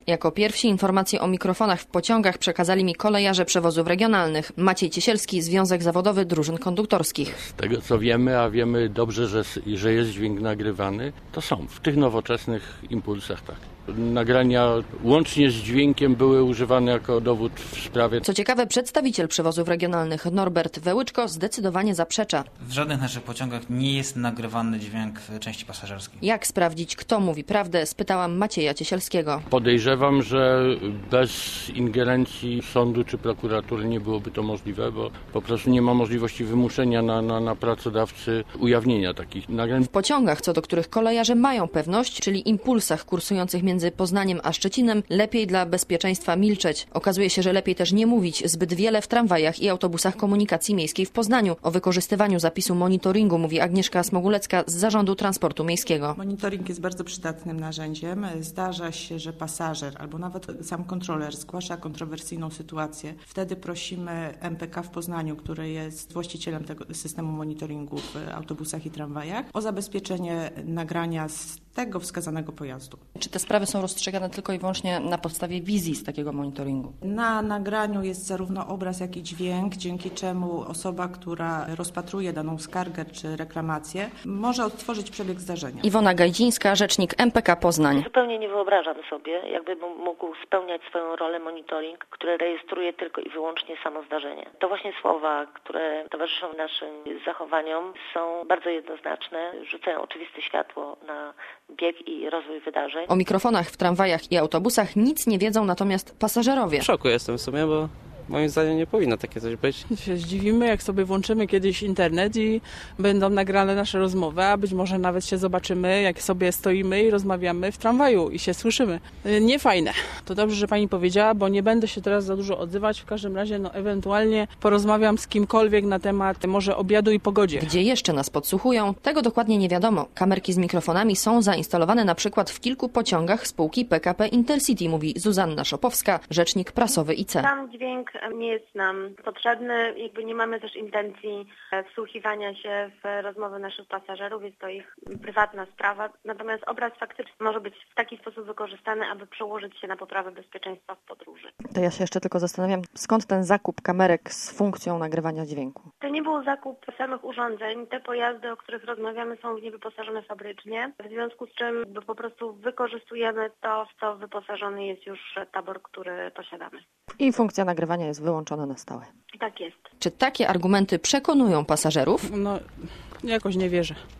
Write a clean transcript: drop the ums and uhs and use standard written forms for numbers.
Jako pierwsi informacje o mikrofonach w pociągach przekazali mi kolejarze przewozów regionalnych. Maciej Ciesielski, Związek Zawodowy Drużyn Konduktorskich. Z tego co wiemy, a wiemy dobrze, że jest dźwięk nagrywany, to są w tych nowoczesnych impulsach, tak. Nagrania łącznie z dźwiękiem były używane jako dowód w sprawie. Co ciekawe, przedstawiciel przewozów regionalnych Norbert Wełyczko zdecydowanie zaprzecza. W żadnych naszych pociągach nie jest nagrywany dźwięk w części pasażerskiej. Jak sprawdzić, kto mówi prawdę, spytałam Macieja Ciesielskiego. Podejrzewam, że bez ingerencji sądu czy prokuratury nie byłoby to możliwe, bo po prostu nie ma możliwości wymuszenia na pracodawcy ujawnienia takich nagrań. W pociągach, co do których kolejarze mają pewność, czyli impulsach kursujących między Poznaniem a Szczecinem, lepiej dla bezpieczeństwa milczeć. Okazuje się, że lepiej też nie mówić zbyt wiele w tramwajach i autobusach komunikacji miejskiej w Poznaniu. O wykorzystywaniu zapisu monitoringu mówi Agnieszka Smogulecka z Zarządu Transportu Miejskiego. Monitoring jest bardzo przydatnym narzędziem. Zdarza się, że pasażer albo nawet sam kontroler zgłasza kontrowersyjną sytuację. Wtedy prosimy MPK w Poznaniu, który jest właścicielem tego systemu monitoringu w autobusach i tramwajach, o zabezpieczenie nagrania z tego wskazanego pojazdu. Czy te sprawy są rozstrzygane tylko i wyłącznie na podstawie wizji z takiego monitoringu? Na nagraniu jest zarówno obraz, jak i dźwięk, dzięki czemu osoba, która rozpatruje daną skargę czy reklamację, może odtworzyć przebieg zdarzenia. Iwona Gajdzińska, rzecznik MPK Poznań. Zupełnie nie wyobrażam sobie, jakby mógł spełniać swoją rolę monitoring, który rejestruje tylko i wyłącznie samo zdarzenie. To właśnie słowa, które towarzyszą naszym zachowaniom, są bardzo jednoznaczne, rzucają oczywiste światło na bieg i rozwój wydarzeń. O mikrofonach w tramwajach i autobusach nic nie wiedzą natomiast pasażerowie. W szoku jestem w sumie, bo moim zdaniem nie powinno takie coś być. Się zdziwimy, jak sobie włączymy kiedyś internet i będą nagrane nasze rozmowy, a być może nawet się zobaczymy, jak sobie stoimy i rozmawiamy w tramwaju i się słyszymy. Nie fajne. To dobrze, że pani powiedziała, bo nie będę się teraz za dużo odzywać. W każdym razie, ewentualnie porozmawiam z kimkolwiek na temat może obiadu i pogodzie. Gdzie jeszcze nas podsłuchują? Tego dokładnie nie wiadomo. Kamerki z mikrofonami są zainstalowane na przykład w kilku pociągach spółki PKP Intercity, mówi Zuzanna Szopowska, rzecznik prasowy IC. Sam dźwięk nie jest nam potrzebny, nie mamy też intencji wsłuchiwania się w rozmowy naszych pasażerów, jest to ich prywatna sprawa, natomiast obraz faktycznie może być w taki sposób wykorzystany, aby przełożyć się na poprawę bezpieczeństwa w podróży. To ja się jeszcze tylko zastanawiam, skąd ten zakup kamerek z funkcją nagrywania dźwięku? To nie był zakup samych urządzeń, te pojazdy, o których rozmawiamy, są w nie wyposażone fabrycznie, w związku z czym po prostu wykorzystujemy to, w co wyposażony jest już tabor, który posiadamy. I funkcja nagrywania jest wyłączona na stałe. Tak jest. Czy takie argumenty przekonują pasażerów? Jakoś nie wierzę.